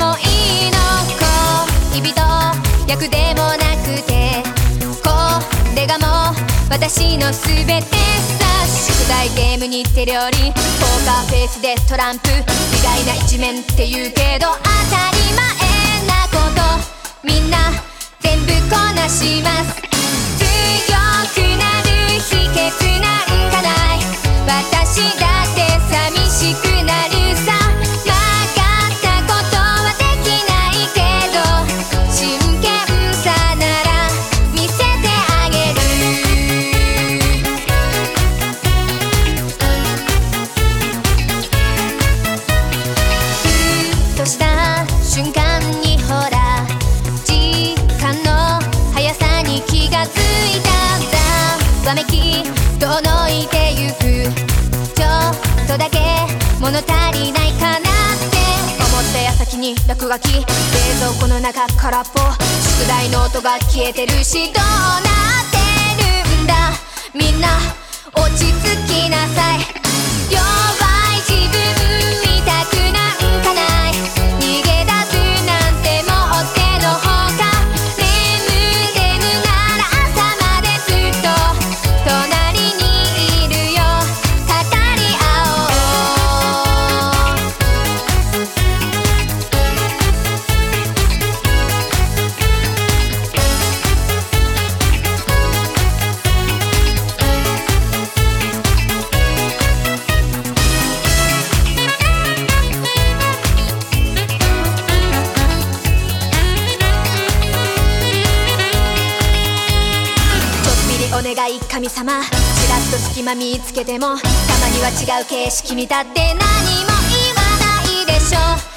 もいいの。恋人役でもなくてこれがもう私の全てさ。宿題ゲームに手料理ポーカーフェイスでトランプ、意外な一面って言うけど当たり前なことみんな全部こなします。強くなる秘訣なんかない、私だって寂しくなるさ。曲がったことはできないけど真剣さなら見せてあげる。ふとした瞬間にほら時間の速さに気がついた。ざわめき遠のいてゆく、ちょっとだけ物足りないかなって思った矢先に落書き、冷蔵庫の中空っぽ、宿題ノートが消えてるしどうなってるんだ。みんな落ち着きなさい。弱い自分見たくなんかない、逃げ出すなんてもってのほか。眠れぬなら朝までずっと隣にいるよ、語り合おう。お願い神様、ちらっと隙間見つけてもたまには違う景色見たって何も言わないでしょ。